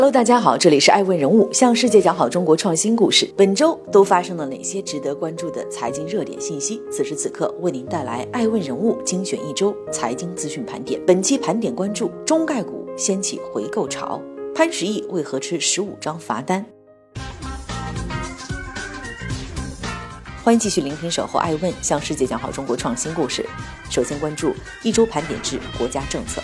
Hello， 大家好，这里是爱问人物，向世界讲好中国创新故事。本周都发生了哪些值得关注的财经热点信息？此时此刻为您带来爱问人物精选一周财经资讯盘点。本期盘点关注中概股掀起回购潮，潘石屹为何吃15张罚单？欢迎继续聆听守候爱问，向世界讲好中国创新故事。首先关注一周盘点至国家政策。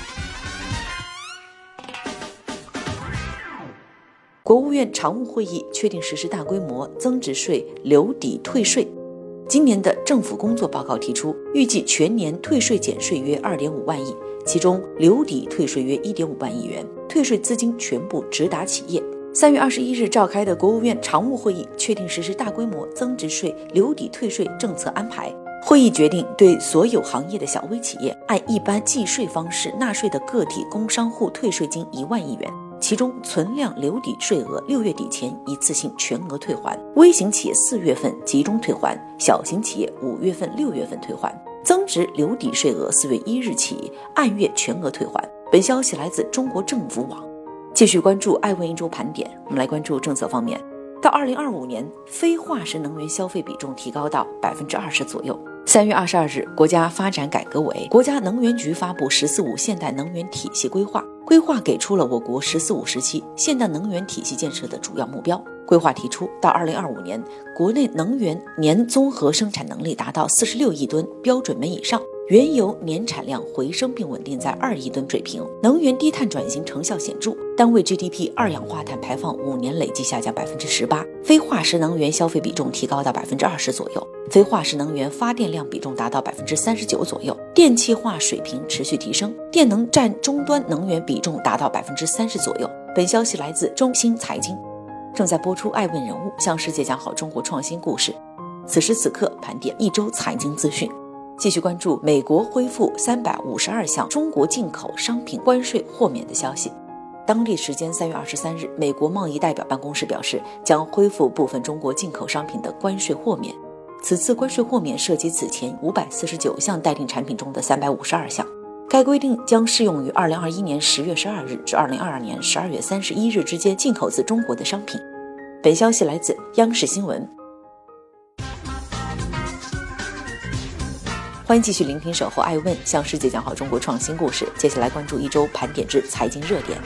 国务院常务会议确定实施大规模增值税留抵退税。今年的政府工作报告提出，预计全年退税减税约2.5万亿，其中留抵退税约1.5万亿元，退税资金全部直达企业。3月21日召开的国务院常务会议确定实施大规模增值税留抵退税政策安排。会议决定对所有行业的小微企业按一般计税方式纳税的个体工商户退税金1万亿元，其中存量留抵税额6月底前一次性全额退还，微型企业4月份集中退还，小型企业5月份、6月份退还，增值留抵税额4月1日起按月全额退还。本消息来自中国政府网。继续关注爱问一周盘点，我们来关注政策方面。到2025年，非化石能源消费比重提高到20%左右。3月22日，国家发展改革委、国家能源局发布“十四五”现代能源体系规划，规划给出了我国“十四五”时期现代能源体系建设的主要目标。规划提出，到2025年，国内能源年综合生产能力达到46亿吨标准煤以上，原油年产量回升并稳定在2亿吨水平，能源低碳转型成效显著，单位 GDP 二氧化碳排放5年累计下降18%，非化石能源消费比重提高到20%左右，非化石能源发电量比重达到39%左右，电气化水平持续提升，电能占终端能源比重达到30%左右。本消息来自中兴财经。正在播出爱问人物，向世界讲好中国创新故事。此时此刻盘点一周财经资讯。继续关注美国恢复352项中国进口商品关税豁免的消息。当地时间3月23日，美国贸易代表办公室表示，将恢复部分中国进口商品的关税豁免。此次关税豁免涉及此前549项待定产品中的352项。该规定将适用于2021年10月12日至2022年12月31日之间进口自中国的商品。本消息来自央视新闻。欢迎继续聆听守候爱问，向世界讲好中国创新故事。接下来关注一周盘点至财经热点。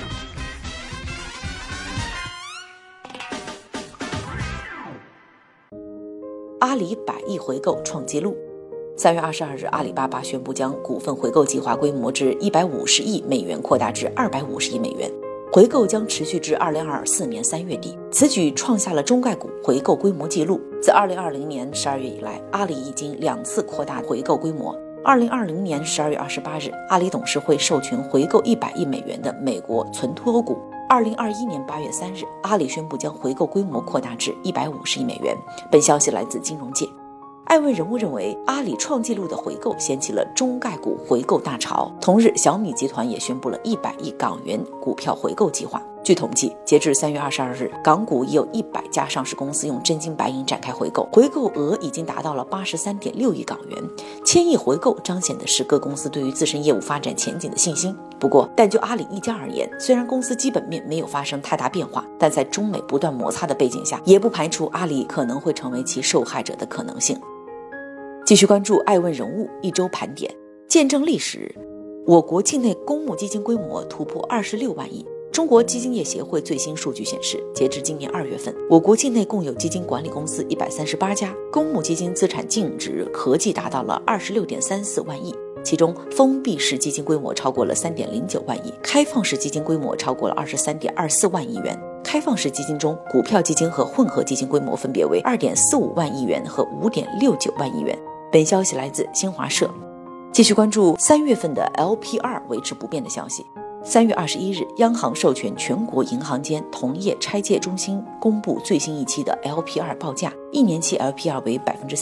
阿里100亿回购创纪录。3月22日，阿里巴巴宣布将股份回购计划规模至150亿美元扩大至250亿美元，回购将持续至2024年3月底。此举创下了中概股回购规模纪录。自2020年12月以来，阿里已经2次扩大回购规模。2020年12月28日，阿里董事会授权回购100亿美元的美国存托股。2021年8月3日，阿里宣布将回购规模扩大至150亿美元。本消息来自金融界。爱问人物认为，阿里创纪录的回购掀起了中概股回购大潮。同日，小米集团也宣布了100亿港元股票回购计划。据统计，截至3月22日，港股已有100家上市公司用真金白银展开回购，回购额已经达到了83.6亿港元。1000亿回购彰显的是各公司对于自身业务发展前景的信心。不过，但就阿里一家而言，虽然公司基本面没有发生太大变化，但在中美不断摩擦的背景下，也不排除阿里可能会成为其受害者的可能性。继续关注爱问人物一周盘点。见证历史，我国境内公募基金规模突破26万亿。中国基金业协会最新数据显示，截至今年2月份，我国境内共有基金管理公司138家，公募基金资产净值合计达到了26.34万亿，其中封闭式基金规模超过了3.09万亿，开放式基金规模超过了23.24万亿元。开放式基金中，股票基金和混合基金规模分别为2.45万亿元和5.69万亿元。本消息来自新华社。继续关注3月份的 LPR 维持不变的消息。3月21日，央行授权全国银行间同业拆借中心公布最新一期的 LPR 报价，1年期 LPR 为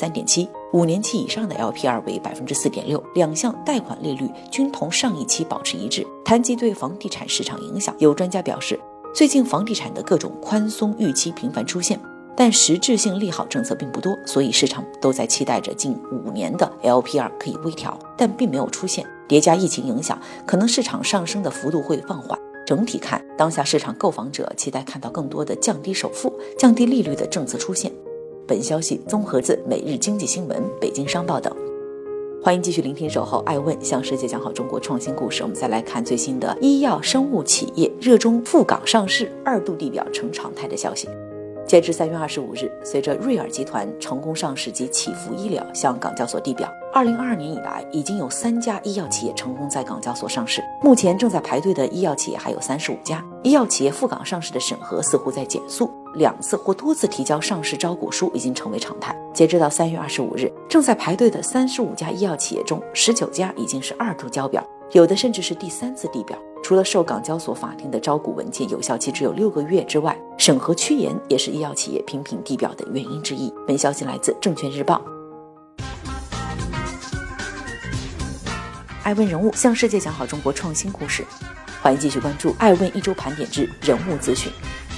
3.7%，5年期以上的 LPR 为 4.6%， 两项贷款利率均同上一期保持一致。谈及对房地产市场影响，有专家表示，最近房地产的各种宽松预期频繁出现，但实质性利好政策并不多，所以市场都在期待着近5年的 LPR 可以微调，但并没有出现。叠加疫情影响，可能市场上升的幅度会放缓。 整体看，当下市场购房者期待看到更多的降低首付、降低利率的政策出现。本消息综合自每日经济新闻、北京商报等。欢迎继续聆听守候爱问，向世界讲好中国创新故事。我们再来看最新的医药生物企业热衷赴港上市，2度地表成常态的消息。截至3月25日，随着瑞尔集团成功上市及祈福医疗向港交所地表，2022年以来已经有3家医药企业成功在港交所上市，目前正在排队的医药企业还有35家。医药企业赴港上市的审核似乎在减速，2次或多次提交上市招股书已经成为常态。截止到3月25日，正在排队的35家医药企业中，19家已经是2度交表，有的甚至是第3次地表。除了受港交所法定的招股文件有效期只有6个月之外，审核趋严也是医药企业频频地表的原因之一。本消息来自证券日报。爱问人物向世界讲好中国创新故事，欢迎继续关注爱问一周盘点之人物资讯。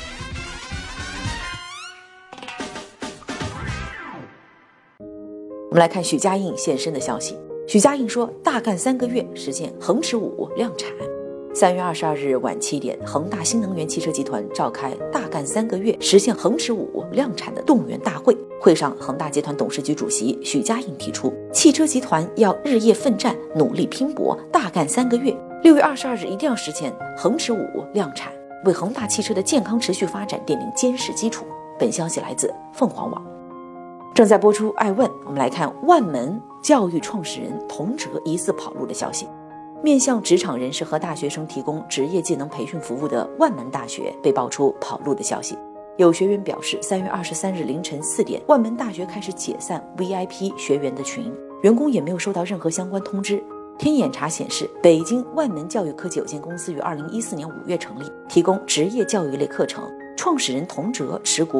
我们来看许家印现身的消息。许家印说，大干3个月实现恒驰5量产。3月22日晚7点，恒大新能源汽车集团召开大干3个月实现恒驰5量产的动员大会。会上，恒大集团董事局主席许家印提出，汽车集团要日夜奋战，努力拼搏，大干3个月，6月22日一定要实现恒驰5量产，为恒大汽车的健康持续发展奠定坚实基础。本消息来自凤凰网。正在播出爱问，我们来看万门教育创始人童哲疑似跑路的消息。面向职场人士和大学生提供职业技能培训服务的万门大学被爆出跑路的消息。有学员表示，3月23日凌晨4点，万门大学开始解散 VIP 学员的群，员工也没有收到任何相关通知。天眼查显示，北京万门教育科技有限公司于2014年5月成立，提供职业教育类课程。创始人童哲持股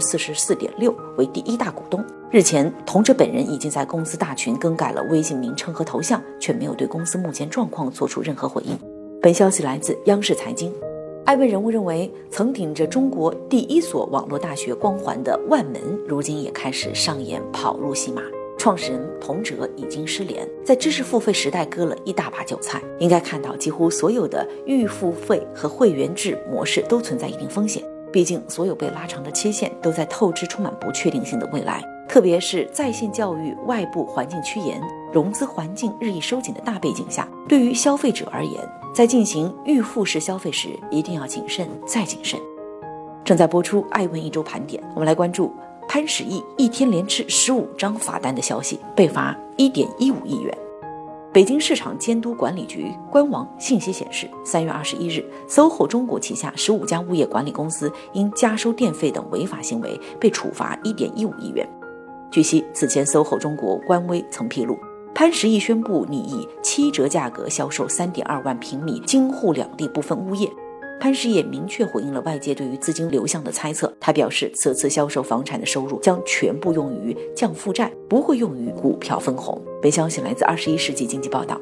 44.6%， 为第1大股东。日前，童哲本人已经在公司大群更改了微信名称和头像，却没有对公司目前状况做出任何回应。本消息来自央视财经。爱问人物认为，曾顶着中国第1所网络大学光环的万门，如今也开始上演跑路戏码。创始人童哲已经失联，在知识付费时代割了一大把韭菜。应该看到，几乎所有的预付费和会员制模式都存在一定风险。毕竟，所有被拉长的期限都在透支充满不确定性的未来，特别是在线教育外部环境趋严、融资环境日益收紧的大背景下，对于消费者而言，在进行预付式消费时，一定要谨慎再谨慎。正在播出爱问一周盘点，我们来关注潘石屹一天连吃15张罚单的消息，被罚1.15亿元。北京市场监督管理局官网信息显示，3月21日，SOHO 中国旗下15家物业管理公司因加收电费等违法行为被处罚1.15亿元。据悉，此前 SOHO 中国官微曾披露，潘石屹宣布拟以7折价格销售3.2万平米京沪两地部分物业。潘石屹明确回应了外界对于资金流向的猜测，他表示，此次销售房产的收入将全部用于降负债，不会用于股票分红。本消息来自21世纪经济报道。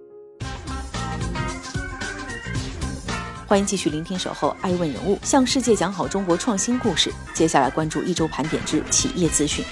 欢迎继续聆听守候爱问人物，向世界讲好中国创新故事。接下来关注一周盘点之企业资讯。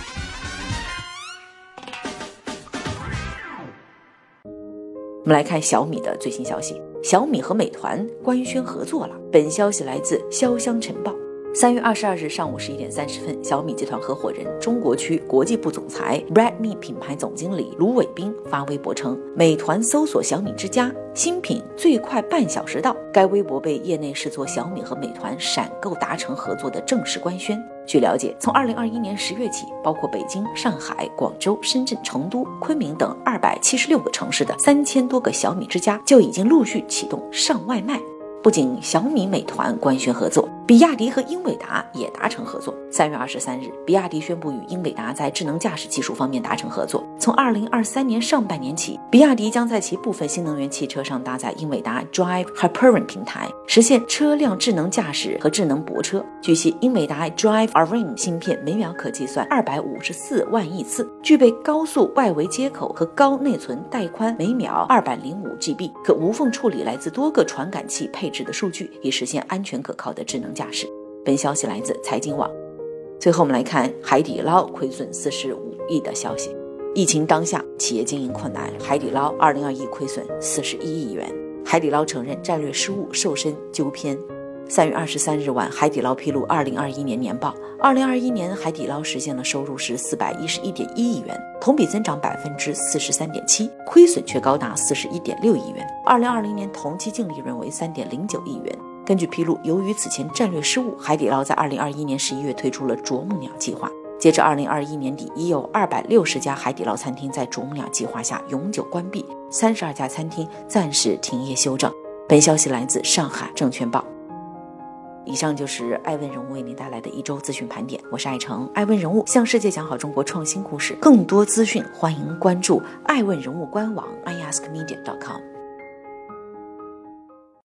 我们来看小米的最新消息，小米和美团官宣合作了。本消息来自潇湘晨报。3月22日上午11点30分，小米集团合伙人、中国区国际部总裁 Redmi 品牌总经理卢伟斌发微博称，美团搜索小米之家新品最快半小时到。该微博被业内视作小米和美团闪购达成合作的正式官宣。据了解，从2021年10月起，包括北京、上海、广州、深圳、成都、昆明等276个城市的3000多个小米之家就已经陆续启动上外卖。不仅小米、美团官宣合作，比亚迪和英伟达也达成合作。3月23日，比亚迪宣布与英伟达在智能驾驶技术方面达成合作。从2023年上半年起，比亚迪将在其部分新能源汽车上搭载英伟达 Drive Hyperion 平台，实现车辆智能驾驶和智能泊车。据悉，英伟达 Drive Hyperion 芯片每秒可计算254万亿次，具备高速外围接口和高内存带宽，每秒205GB， 可无缝处理来自多个传感器配置的数据，以实现安全可靠的智能驾驶。本消息来自财经网。最后我们来看海底捞亏损45亿的消息。疫情当下，企业经营困难，海底捞2021亏损41亿元。 海底捞承认战略失误，瘦身纠偏。3月23日晚，海底捞披露2021年年报。2021年，海底捞实现了收入是411.1亿元，同比增长43.7%，亏损却高达41.6亿元。2020年同期净利润为3.09亿元。根据披露，由于此前战略失误，海底捞在2021年11月推出了啄木鸟计划。截至2021年底，已有260家海底捞餐厅在啄木鸟计划下永久关闭，32家餐厅暂时停业休整。本消息来自上海证券报。以上就是爱问人物为您带来的一周资讯盘点，我是爱成，爱问人物向世界讲好中国创新故事。更多资讯欢迎关注爱问人物官网 iaskmedia.com。